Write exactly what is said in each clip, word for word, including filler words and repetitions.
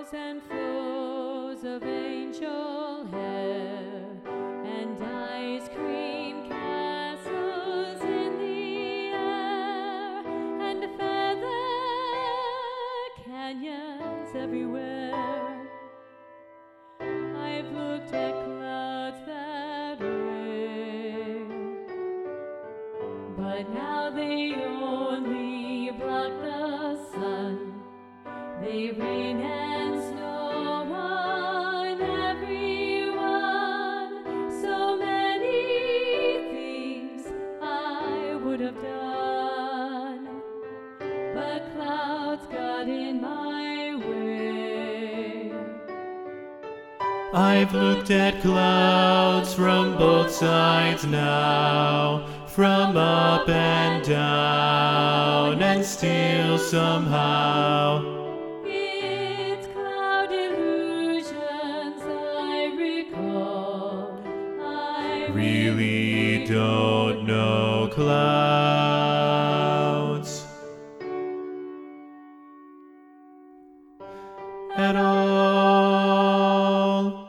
and flows of angel hair and ice cream castles in the air and feather canyons everywhere. I've looked at clouds that way, but now they only block the sun. They rain and snow on everyone. So many things I would have done, but clouds got in my way. I've looked at clouds from both sides now, from up and down, and still somehow it's cloud illusions I recall. I really don't know clouds at all.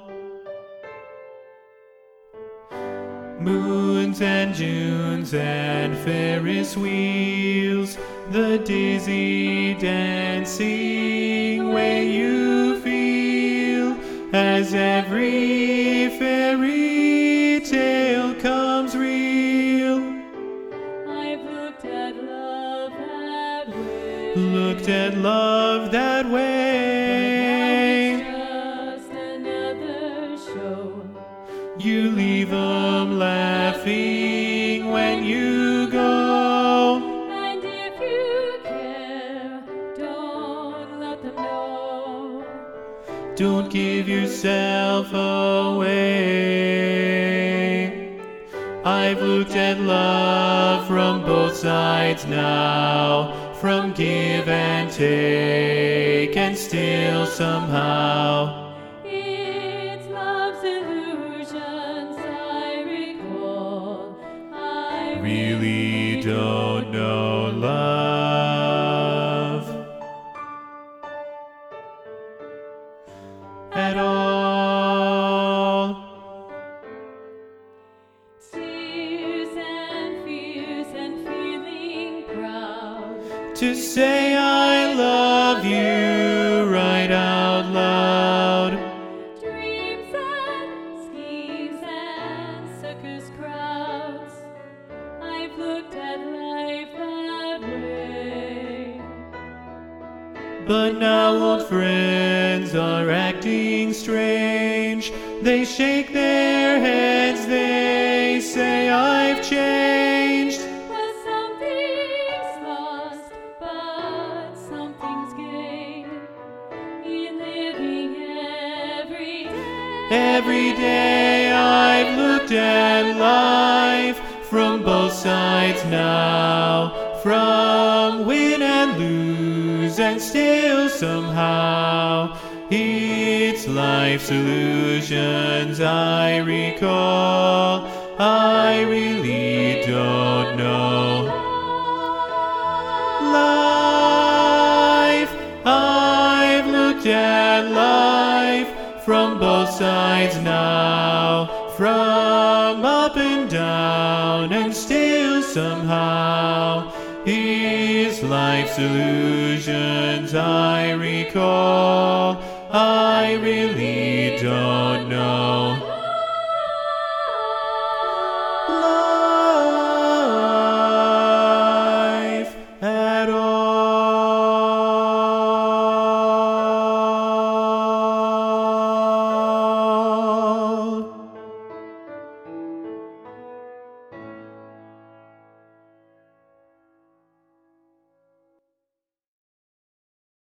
Moons and Junes and Ferris wheels, the dizzy dancing way you feel as every fairy tale comes real. I've looked at love that way. Looked at love that way. Just another show. You leave 'em laughing when you go. And if you care, don't let them know. Don't give yourself away. I've looked at love from both sides now, from give and take, and still somehow It's love's illusions I recall. I really don't know love at all. Tears and fears and feeling proud. To say I love you right out loud. Dreams and schemes and circus crowds. I've looked at life that way. But now old friends are acting strange. They shake their heads, they say I've changed. Well, something's lost, but something's gained in living every day. Every day I've looked at life from both sides now, from win and lose, and still somehow it's life's illusions I recall. I really don't know life. I've looked at life from both sides now, from up and down, and still somehow it's life's illusions I recall. I really don't